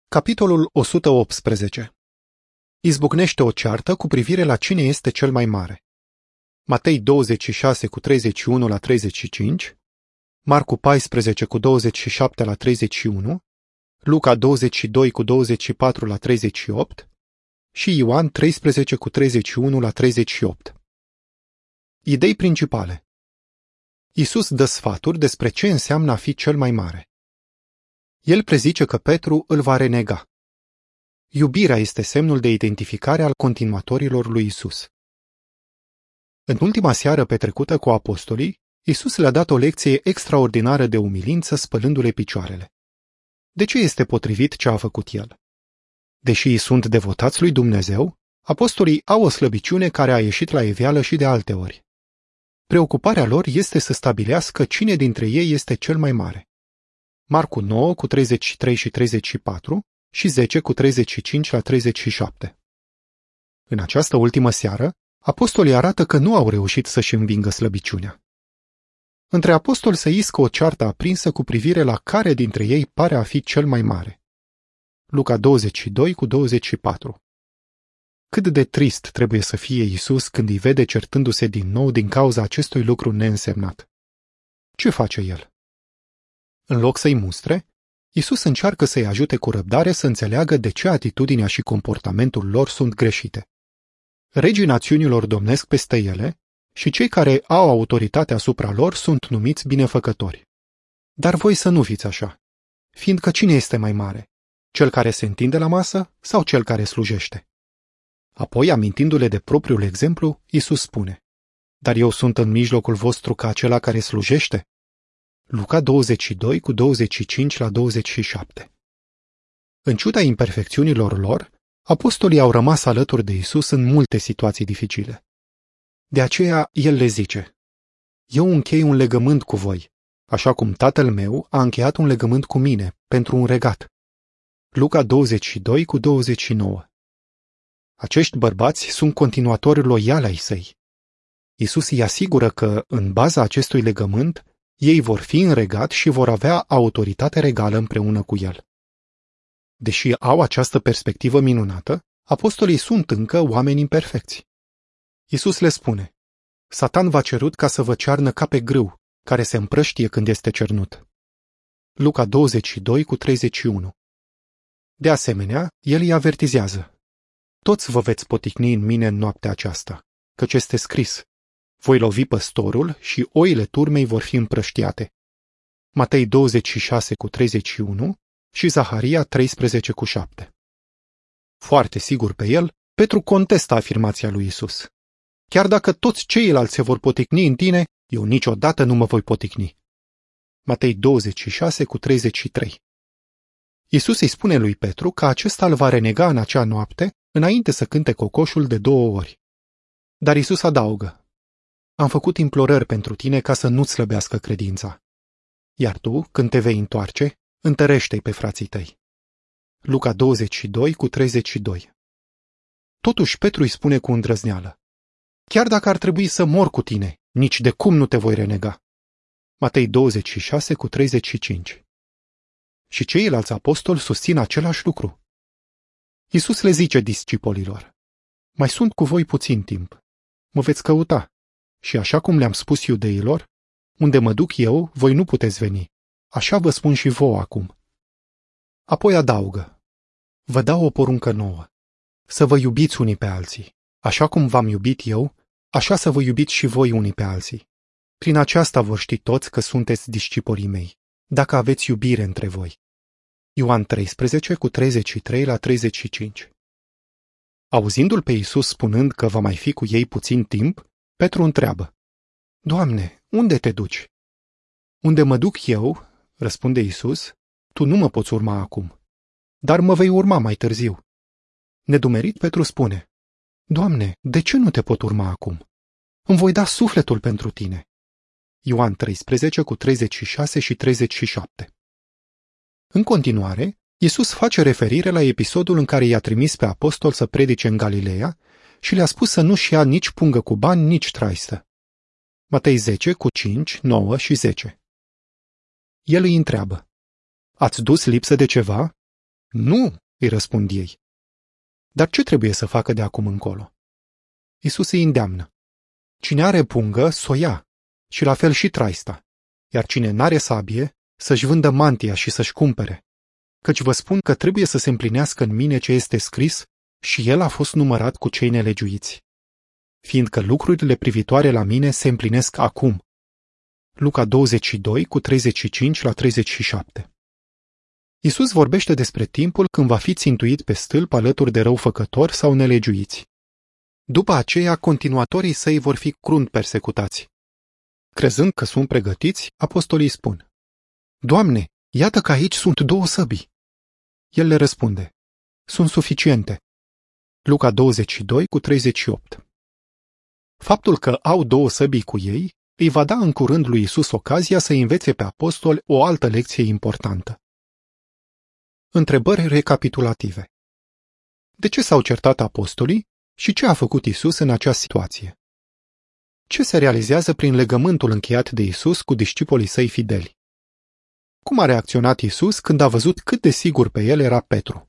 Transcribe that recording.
Capitolul 118. Izbucnește o ceartă cu privire la cine este cel mai mare. Matei 26 cu 31 la 35, Marcu 14 cu 27 la 31, Luca 22 cu 24 la 38 și Ioan 13 cu 31 la 38. Idei principale. Iisus dă sfaturi despre ce înseamnă a fi cel mai mare. El prezice că Petru îl va renega. Iubirea este semnul de identificare al continuatorilor lui Iisus. În ultima seară petrecută cu apostolii, Iisus le-a dat o lecție extraordinară de umilință spălându-le picioarele. De ce este potrivit ce a făcut el? Deși îi sunt devotați lui Dumnezeu, apostolii au o slăbiciune care a ieșit la iveală și de alte ori. Preocuparea lor este să stabilească cine dintre ei este cel mai mare. Marcu 9 cu 33 și 34 și 10 cu 35 la 37. În această ultimă seară, apostolii arată că nu au reușit să-și învingă slăbiciunea. Între apostoli se iscă o ceartă aprinsă cu privire la care dintre ei pare a fi cel mai mare. Luca 22 cu 24. Cât de trist trebuie să fie Iisus când îi vede certându-se din nou din cauza acestui lucru neînsemnat. Ce face el? În loc să-i mustre, Iisus încearcă să-i ajute cu răbdare să înțeleagă de ce atitudinea și comportamentul lor sunt greșite. Regii națiunilor domnesc peste ele și cei care au autoritate asupra lor sunt numiți binefăcători. Dar voi să nu fiți așa, fiindcă cine este mai mare? Cel care se întinde la masă sau cel care slujește? Apoi, amintindu-le de propriul exemplu, Iisus spune: Dar eu sunt în mijlocul vostru ca acela care slujește? Luca 22 cu 25 la 27. În ciuda imperfecțiunilor lor, apostolii au rămas alături de Iisus în multe situații dificile. De aceea el le zice: Eu închei un legământ cu voi, așa cum tatăl meu a încheiat un legământ cu mine pentru un regat. Luca 22 cu 29. Acești bărbați sunt continuatori loiali ai săi. Iisus îi asigură că, în baza acestui legământ, ei vor fi în regat și vor avea autoritate regală împreună cu el. Deși au această perspectivă minunată, apostolii sunt încă oameni imperfecți. Iisus le spune: Satan v-a cerut ca să vă cearnă ca pe grâu, care se împrăștie când este cernut. Luca 22 cu 31. De asemenea, el îi avertizează: Toți vă veți poticni în mine în noaptea aceasta, căci este scris: Voi lovi păstorul și oile turmei vor fi împrăștiate. Matei 26 cu 31 și Zaharia 13 cu 7. Foarte sigur pe el, Petru contestă afirmația lui Iisus: Chiar dacă toți ceilalți se vor poticni în tine, eu niciodată nu mă voi poticni. Matei 26 cu 33. Iisus îi spune lui Petru că acesta îl va renega în acea noapte, înainte să cânte cocoșul de 2 ori. Dar Iisus adaugă: Am făcut implorări pentru tine ca să nu-ți slăbească credința. Iar tu, când te vei întoarce, întărește-i pe frații tăi. Luca 22 cu 32. Totuși Petru îi spune cu îndrăzneală: Chiar dacă ar trebui să mor cu tine, nici de cum nu te voi renega. Matei 26 cu 35. Și ceilalți apostoli susțin același lucru. Iisus le zice discipolilor: Mai sunt cu voi puțin timp. Mă veți căuta. Și așa cum le-am spus iudeilor, unde mă duc eu, voi nu puteți veni. Așa vă spun și vouă acum. Apoi adaugă: Vă dau o poruncă nouă. Să vă iubiți unii pe alții. Așa cum v-am iubit eu, așa să vă iubiți și voi unii pe alții. Prin aceasta vor ști toți că sunteți discipolii mei, dacă aveți iubire între voi. Ioan 13 cu 33 la 35. Auzindu-l pe Iisus spunând că va mai fi cu ei puțin timp, Petru întreabă: Doamne, unde te duci? Unde mă duc eu, răspunde Iisus, tu nu mă poți urma acum, dar mă vei urma mai târziu. Nedumerit, Petru spune: Doamne, de ce nu te pot urma acum? Îmi voi da sufletul pentru tine. Ioan 13 cu 36 și 37. În continuare, Iisus face referire la episodul în care i-a trimis pe apostol să predice în Galileea și le-a spus să nu-și ia nici pungă cu bani, nici traistă. Matei 10 cu 5, 9 și 10. El îi întreabă: Ați dus lipsă de ceva? Nu, îi răspund ei. Dar ce trebuie să facă de acum încolo? Iisus îi îndeamnă. Cine are pungă, s-o ia, și la fel și traista, iar cine n-are sabie, să-și vândă mantia și să-și cumpere. Căci vă spun că trebuie să se împlinească în mine ce este scris și el a fost numărat cu cei nelegiuiți. Fiindcă lucrurile privitoare la mine se împlinesc acum. Luca 22, cu 35 la 37. Iisus vorbește despre timpul când va fi țintuit pe stâlp alături de răufăcători sau nelegiuiți. După aceea, continuatorii săi vor fi crunt persecutați. Crezând că sunt pregătiți, apostolii spun: Doamne, iată că aici sunt 2 săbii. El le răspunde: Sunt suficiente. Luca 22, cu 38. Faptul că au 2 săbii cu ei îi va da în curând lui Iisus ocazia să învețe pe apostoli o altă lecție importantă. Întrebări recapitulative. De ce s-au certat apostolii și ce a făcut Iisus în această situație? Ce se realizează prin legământul încheiat de Iisus cu discipolii săi fideli? Cum a reacționat Iisus când a văzut cât de sigur pe el era Petru?